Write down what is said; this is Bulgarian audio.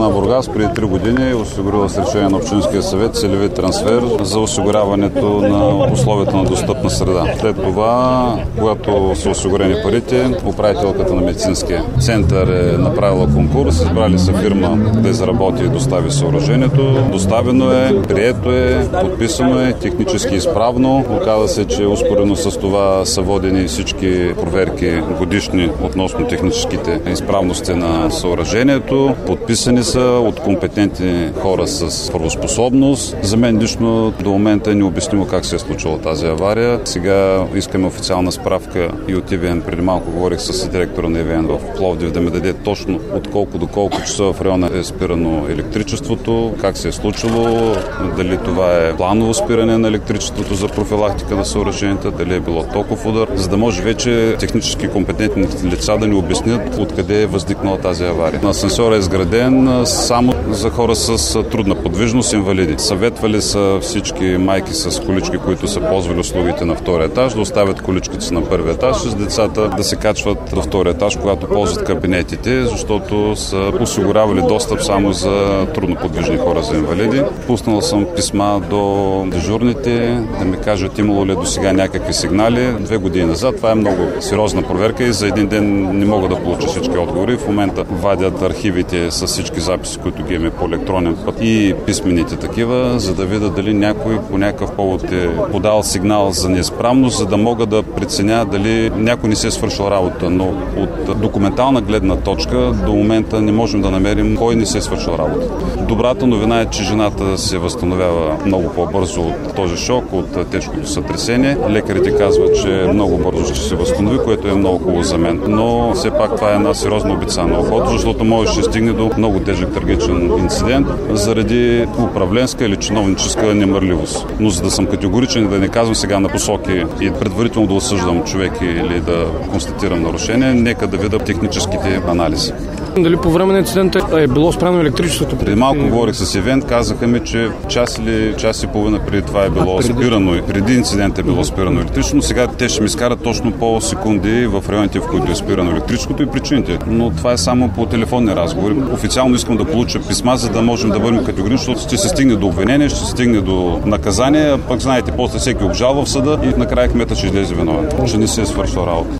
община Бургас преди 3 години е осигурила с решение на Общинския съвет целеви трансфер за осигуряването на условията на достъпна среда. След това, когато са осигурени парите, управителката на медицинския център е направила конкурс, избрали са фирма да изработи и достави съоръжението. Доставено е, прието е, подписано е, технически изправно. Оказва се, че успоредно с това са водени всички проверки годишни относно техническите изправности на съоръжението. Подписани са от компетентни хора с правоспособност. За мен лично до момента е необяснимо как се е случила тази авария. Сега искаме официална справка и от ЕВН. Преди малко говорих с директора на ЕВН в Пловдив да ми даде точно от колко до колко часа в района е спирано електричеството, как се е случило, дали това е планово спиране на електричеството за профилактика на съоръженията, дали е било токов удар, за да може вече технически компетентни лица да ни обяснят откъде е възникнала тази авария. Асансьорът е изграден само за хора с трудна подвижност, инвалиди. Съветвали са всички майки с колички, които са ползвали услугите на втория етаж, да оставят количките си на първия етаж, с децата да се качват на втория етаж, когато ползват кабинетите, защото са осигурявали достъп само за трудноподвижни хора, за инвалиди. Пуснал съм писма до дежурните да ми кажат имало ли до сега някакви сигнали. 2 години назад. Това е много сериозна проверка и за един ден не мога да получа всички отговори. В момента вадят архивите с всички записи, които ги имаме по електронен път и писмените такива, за да видя дали някой по някакъв повод е подал сигнал за неизправност, за да мога да преценя дали някой не се е свършил работа. Но от документална гледна точка до момента не можем да намерим кой не се е свършил работа. Добрата новина е, че жената се възстановява много по-бързо от този шок, от тежкото сътресение. Лекарите казват, че много бързо ще се възстанови, което е много хубаво за мен. Но все пак това е една сериозна обица на уход, защото може да стигне до много тежък трагичен инцидент заради управленска или чиновническа немърливост. Но за да съм категоричен, да не казвам сега на посоки и предварително да осъждам човек или да констатирам нарушение, нека да видя техническите анализи. Дали по време на инцидента е било спряно електричеството? Преди малко говорих с Ивент, казаха ми, че час и половина преди това е било спирано. Преди инцидента е било спирано електричество, но сега те ще ми скарат точно по секунди в районите, в които е спирано електричеството и причините. Но това е само по телефонни разговори. Официално искам да получа писма, за да можем да бъдем категорични, защото ще се стигне до обвинение, ще се стигне до наказание, а пък знаете, после всеки обжалва в съда и накрая кмета ще излезе виновен, че не се е свършил работа.